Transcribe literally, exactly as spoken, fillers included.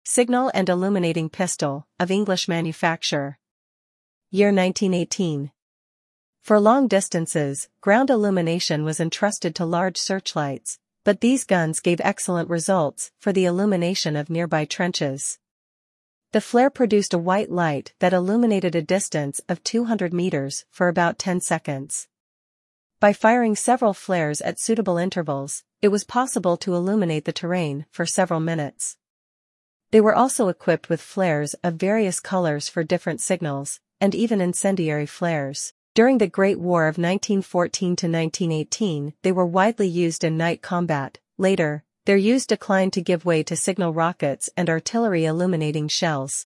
Signal and illuminating pistol, of English manufacture. Year nineteen eighteen. For long distances, ground illumination was entrusted to large searchlights, but these guns gave excellent results for the illumination of nearby trenches. The flare produced a white light that illuminated a distance of two hundred meters for about ten seconds. By firing several flares at suitable intervals, it was possible to illuminate the terrain for several minutes. They were also equipped with flares of various colors for different signals, and even incendiary flares. During the Great War of nineteen fourteen to nineteen eighteen, they were widely used in night combat. Later, their use declined to give way to signal rockets and artillery illuminating shells.